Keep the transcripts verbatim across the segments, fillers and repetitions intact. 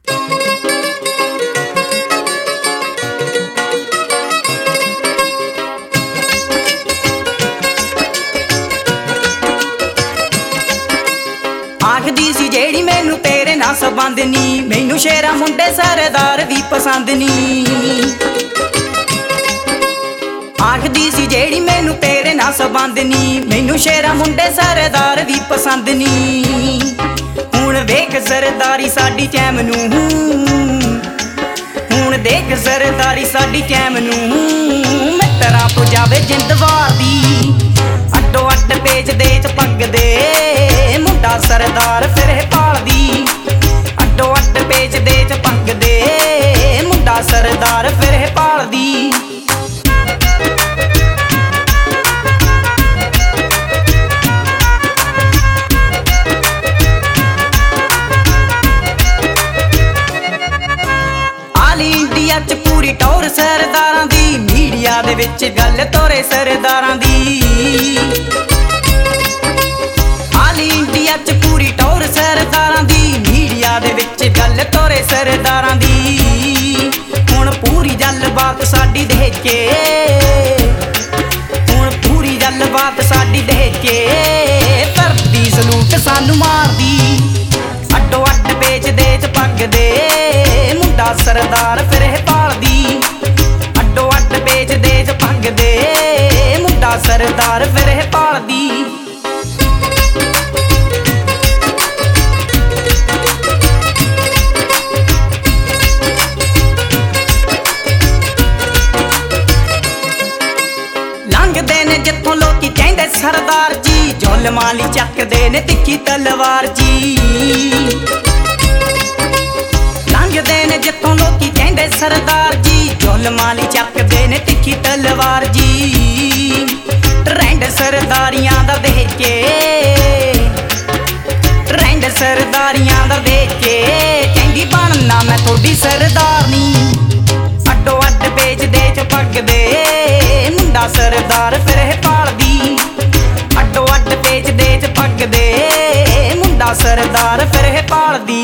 आखदी सी जेड़ी मैनू तेरे नाल संबंध नी, मैनू शेरा मुंडे सरदार भी पसंद नी। आखदी सी जेड़ी मैनू तेरे नाल संबंध नी, मैनू शेरा मुंडे सरदार भी पसंद नी। हुण वेख सरदारी साडी चैम नू, हुण देख सरदारी साडी चैम नू, मित्तरां तो जावे जिंद वार दी। अड्डो अड्ड पेच दे च पग दे मुंडा सरदार फिर भालदी। अड्डो अड्ड पेच दे च पग दे मुंडा सरदार फिर भालदी। आल इंडिया च पूरी टौर सरदारां दी, मीडिया दे विच गल तोरे सरदारां दी। आल इंडिया च पूरी टौर सरदारां दी, मीडिया दे विच गल तोरे सरदारां दी। हुण पूरी गलबात साडी देख के, हुण पूरी गलबात साडी देख के, धरती सलूट सानू मारदी। अड्डो अड्ड पेच दे च पग दे मुंडा सरदार फिर भालदी। अड्डो अड्ड पेच दे च पग दे मुंडा सरदार फिर भालदी। लंघदे ने जिथों लोकी कहंदे सरदार जी, जुल्मां लई चकदे ने तिखी तलवार जी। लंघदे ने जिथों लोकी कहंदे सरदार जी, जुल्मां लई चकदे ने तिखी तलवार जी। ट्रेंड सरदारियां दा देख के, ट्रेंड सरदारियां दा देख के, कहंदी बनना मैं थोड़ी सरदारनी। अड्डो अड्ड पेच दे च पग दे मुंडा सरदार फिर भालदी। अड्डो अड्ड पेच दे च पग दे मुंडा सरदार फिर भालदी।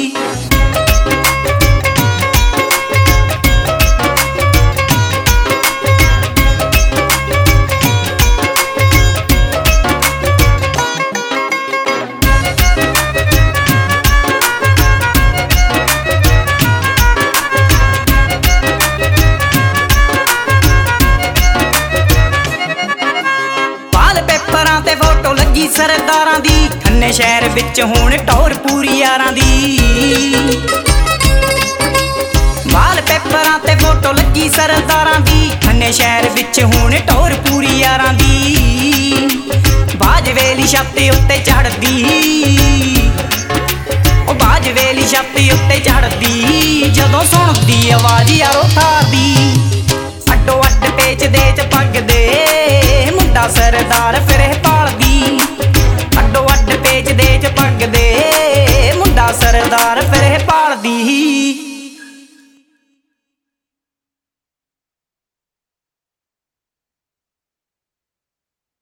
पेपरां ते फोटो लगी सरदारां दी, खन्ने शहर विच हुण टौर पूरी यारां दी। वाल पेपरां ते फोटो लगी सरदारां दी, खन्ने शहर विच हुण टौर पूरी यारां दी। बाजवेली छत्त उत्ते चढ़दी, ओ बाजवेली छत्त उत्ते चढ़दी, जदों सुणदी आवाज यारो थार दी। अड्डो अड्ड पेच दे च पग दे मुंडा सरदार फिर भालदी। अड्डो अड्ड पेच दे च पग दे